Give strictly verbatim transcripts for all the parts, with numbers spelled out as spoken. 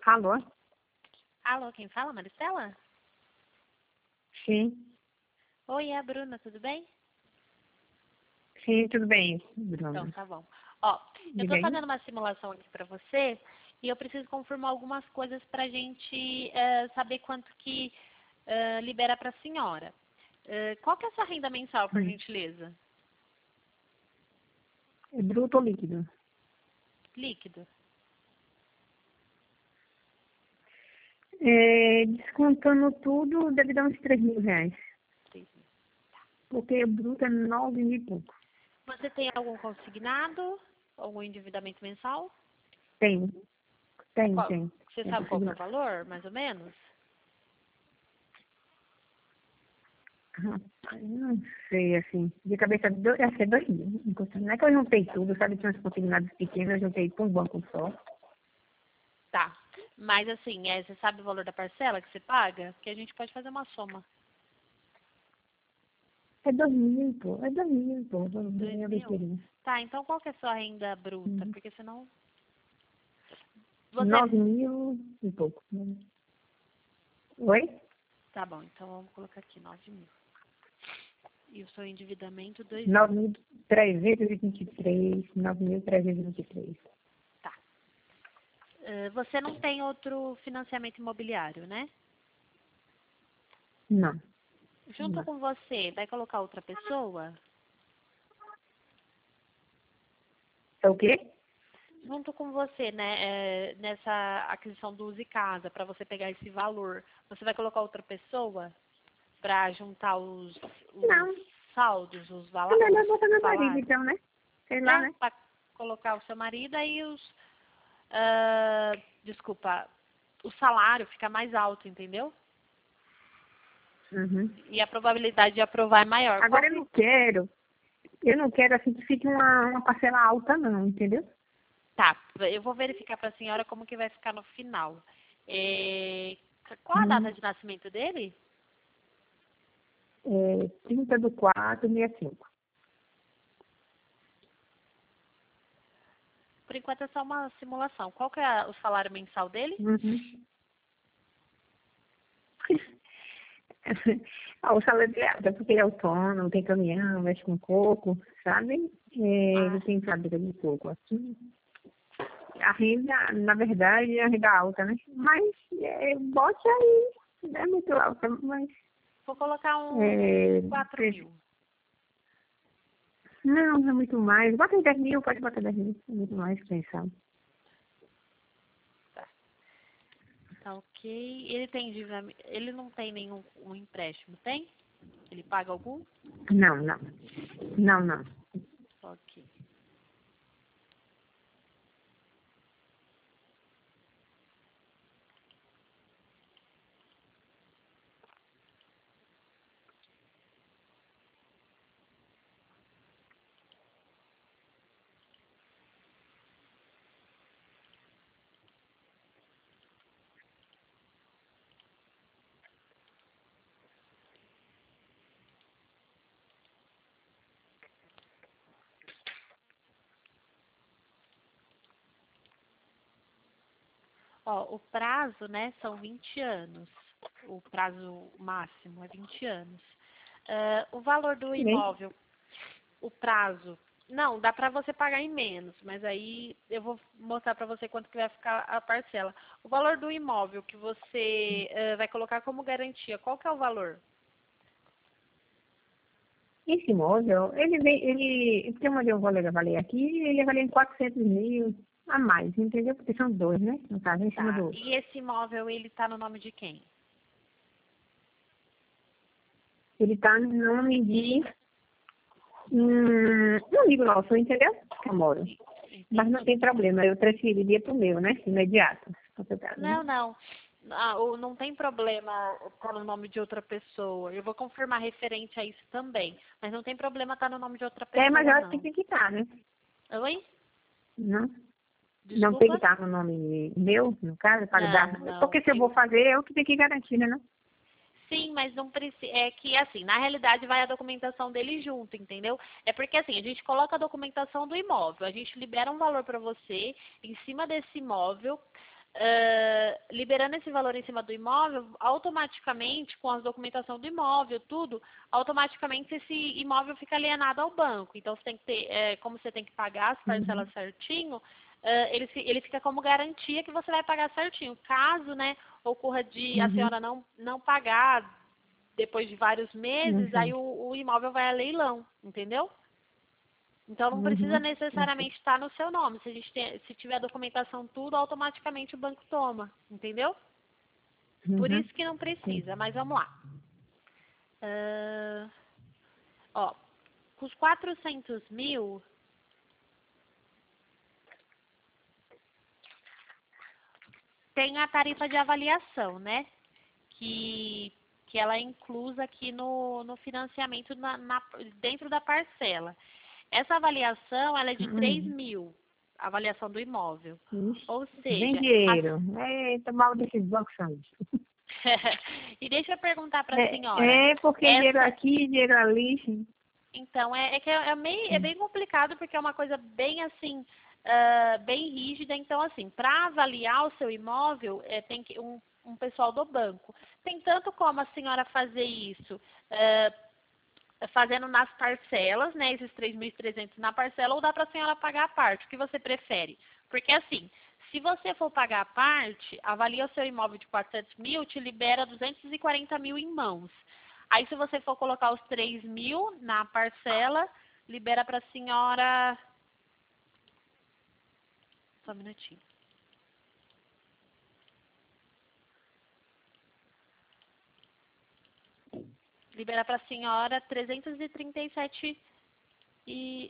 Alô? Alô, quem fala? Maristela? Sim. Oi, é a Bruna, tudo bem? Sim, tudo bem, Bruna. Então, tá bom. Ó, eu Diga tô aí. fazendo uma simulação aqui pra você e eu preciso confirmar algumas coisas pra gente eh, saber quanto que eh, libera pra senhora. Eh, qual que é a sua renda mensal, por Hum. gentileza? É bruto ou líquido? Líquido. É, descontando tudo, deve dar uns três mil reais. Três mil. Porque o bruto é nove mil e pouco. Você tem algum consignado? Algum endividamento mensal? Tem, tem, Qual- tem. Você Tem sabe qual que é o consignado. valor, mais ou menos? Rapaz, eu não sei, assim. De cabeça, do, ia ser dois mil. Não é que eu juntei tudo, sabe? Tinha uns consignados pequenos, eu juntei para um banco só. Tá. Mas assim, é, você sabe o valor da parcela que você paga? Porque a gente pode fazer uma soma. É dois mil, pô. É dois mil, pô. Dois Dois mil é mil? besteirinha. Tá, então qual que é a sua renda bruta? Uhum. Porque senão... Você... Nove mil e pouco. Oi? Tá bom, então vamos colocar aqui nove mil. E o seu endividamento, dois mil. nove mil trezentos e vinte e três. nove mil trezentos e vinte e três. Tá. Eh, você não tem outro financiamento imobiliário, né? Não. Junto Não. com você, vai colocar outra pessoa? É o quê? Junto com você, né, eh, nessa aquisição do Use Casa, para você pegar esse valor, você vai colocar outra pessoa para juntar os, Não. os saldos, os, vala É melhor os botar meu marido, salários? então, né? Sei lá, É, né? para colocar o seu marido, aí os, ah, desculpa, o salário fica mais alto, entendeu? Uhum. E a probabilidade de aprovar é maior. Qual Agora eu que... não quero. Eu não quero, assim, que fique uma, uma parcela alta, não, entendeu? Tá, eu vou verificar para a senhora como que vai ficar no final. É, qual a data Hum. de nascimento dele? É trinta do quatro, sessenta e cinco. Por enquanto é só uma simulação. Qual que é o salário mensal dele? Uhum. Ah, o salário dele é alto, é porque ele é autônomo, tem caminhão, mexe com coco, sabe? É, Ah, ele tem fábrica de coco aqui. A renda, na verdade, é a renda alta, né? Mas é, bote aí, não é muito alta, mas vou colocar uns é, quatro pre- mil. não, não é muito mais. Bota aí dez mil, pode botar dez mil, é muito mais, pensar. Tá. Tá ok. Ele tem dívida, ele não tem nenhum um empréstimo, tem? Ele paga algum? Não, não, não, não. Ok. Ó, o prazo, né, são vinte anos. O prazo máximo é vinte anos. Ah, o valor do Bem, imóvel, o prazo, não, dá para você pagar em menos, mas aí eu vou mostrar para você quanto que vai ficar a parcela. O valor do imóvel que você ah, vai colocar como garantia, qual que é o valor? esse imóvel, ele vem, ele, tem uma eu vou avaliar aqui, ele avalia em quatrocentos mil a mais, entendeu? Porque são dois, né? No caso, um em cima do Tá. outro. E esse imóvel, ele tá no nome de quem? Ele está no nome de um, um amigo nosso, entendeu? Que eu moro. Mas não Entendi. tem problema, eu transferiria para o meu, né? Imediato. Não, não. Ah, o- não tem problema estar no nome de outra pessoa. Eu vou confirmar referente a isso também. Mas não tem problema estar no nome de outra É, mas pessoa, eu acho que não. tem que estar, né? Oi? Não, não tem que Desculpa? estar no nome meu, no caso, para dar. Não, não. Porque se eu vou Eu... fazer, é eu que tenho que garantir, né? Não? Sim, mas não precisa. É que, assim, na realidade vai a documentação dele junto, entendeu? É porque, assim, a gente coloca a documentação do imóvel, a gente libera um valor para você em cima desse imóvel. Uh, liberando esse valor em cima do imóvel, automaticamente, com a documentação do imóvel, tudo, automaticamente esse imóvel fica alienado ao banco. Então, você tem que ter, é, como você tem que pagar as parcelas Uhum. certinho, uh, ele, ele fica como garantia que você vai pagar certinho. Caso, né, ocorra de a Uhum. senhora não, não pagar depois de vários meses, aí Uhum. o, o imóvel vai a leilão, entendeu? Então, não precisa Uhum. necessariamente estar no seu nome. Se, a gente tem, se tiver a documentação tudo, automaticamente o banco toma, entendeu? Por Uhum. isso que não Sim. precisa, mas vamos lá. Uh, ó, com os quatrocentos mil, tem a tarifa de avaliação, né? Que, que ela é inclusa aqui no, no financiamento na, na, dentro da parcela. Essa avaliação, ela é de três Uhum. mil, a avaliação do imóvel. Ixi, Ou vem seja, a dinheiro. Eita, mal desses bancos são isso. e deixa eu perguntar para a senhora. É, é porque dinheiro Essa, aqui, dinheiro ali. então, é, é que é, é meio, é bem complicado porque é uma coisa bem assim, ah, bem rígida. Então, assim, para avaliar o seu imóvel, é, tem que um, um pessoal do banco. Tem tanto como a senhora fazer isso, ah, fazendo nas parcelas, né, esses três mil e trezentos na parcela, ou dá para a senhora pagar a parte, o que você prefere? Porque assim, se você for pagar a parte, avalia o seu imóvel de quatrocentos mil, te libera duzentos e quarenta mil em mãos. Aí se você for colocar os três mil na parcela, libera para a senhora... Só um minutinho. Libera para a senhora trezentos e trinta e sete e...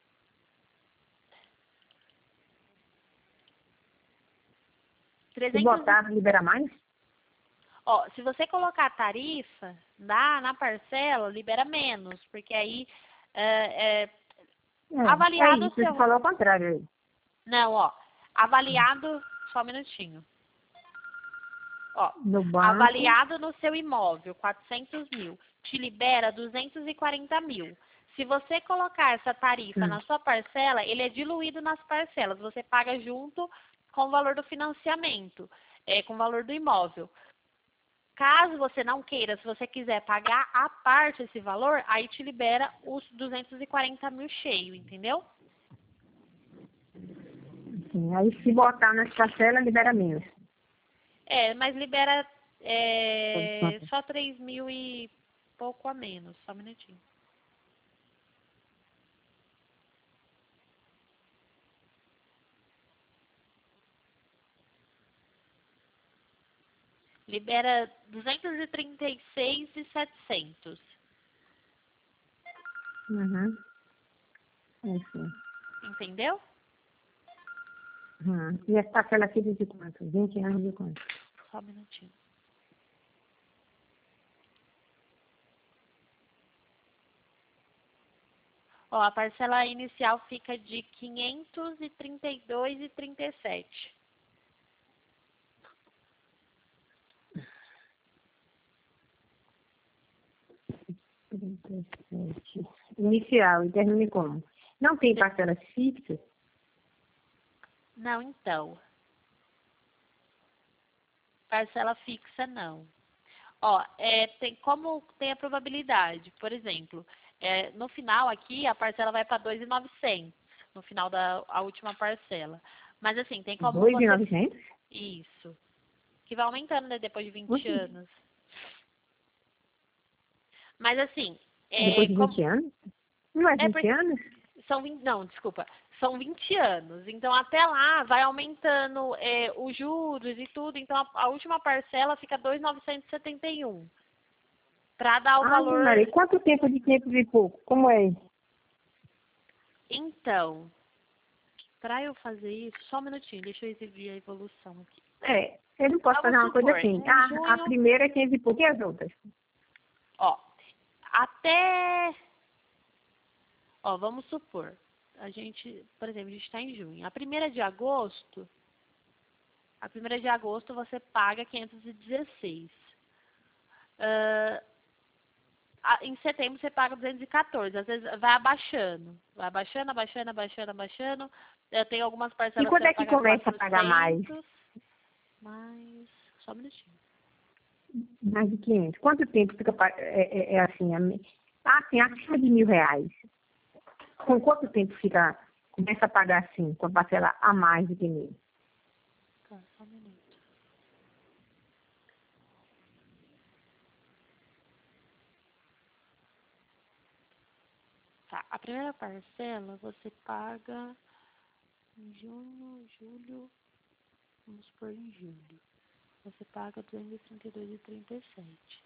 Se trezentos e botar, libera mais? Ó, se você colocar a tarifa na, na parcela, libera menos, porque aí é, é, É, é avaliado o isso. Você seu... falou ao contrário aí. Não, ó, avaliado... Só um minutinho. Ó, No banco. avaliado no seu imóvel, quatrocentos mil, te libera duzentos e quarenta mil. Se você colocar essa tarifa Hum. na sua parcela, ele é diluído nas parcelas. Você paga junto com o valor do financiamento, é, com o valor do imóvel. Caso você não queira, se você quiser pagar à parte esse valor, aí te libera os duzentos e quarenta mil cheio, entendeu? Sim, aí se botar nas parcelas, libera menos. É, mas libera é, só três mil e pouco a menos. Só um minutinho. Libera duzentos e trinta e seis mil e setecentos. Uhum. Isso. Entendeu? Uhum. E essa parcela aqui de quanto? vinte anos de quanto? Só um minutinho. Ó, a parcela inicial fica de quinhentos e trinta e dois reais e trinta e sete centavos. trinta e sete. Inicial, e termina como? Não tem parcelas fixas? Não, então. Parcela fixa, não. Ó, é, tem, como tem a probabilidade, por exemplo, é, no final aqui a parcela vai para dois mil e novecentos, no final da a última parcela. Mas assim, tem como dois mil e você... novecentos? Isso. Que vai aumentando, né, depois de vinte Oxi, anos. Mas assim, depois é, de como, vinte anos? Não é é vinte porque anos? são vinte, não, desculpa, são vinte anos. Então até lá vai aumentando é, os juros e tudo. Então a, a última parcela fica dois mil novecentos e setenta e um. Para dar o Ah, valor. Maria, quanto tempo de tempo de pouco? Como é? Então, para eu fazer isso, só um minutinho, deixa eu exibir a evolução aqui. É, eu não posso fazer Vamos uma coisa supor, assim. em Ah, a junho, primeira é quinze e pouco e as outras? ó, até, ó, vamos supor, a gente, por exemplo, a gente está em junho. A primeira de agosto, a primeira de agosto você paga quinhentos e dezesseis. Ah, a- em setembro você paga duzentos e quatorze. Às vezes vai abaixando, vai abaixando, abaixando, abaixando, abaixando. Eu tenho algumas E parcelas que você quando vai é que pagar começa a pagar mais? quatrocentos. mais... Só um minutinho. Mais de quinhentos. Quanto tempo fica pa- é, é, é assim? a me- Ah, assim, acima de mil reais. Com quanto tempo fica, começa a pagar assim, com a parcela a mais do que mil? Tá, só um minuto. Tá, a primeira parcela você paga em junho, julho, vamos por em julho. Você paga duzentos e trinta e dois reais e trinta e sete centavos.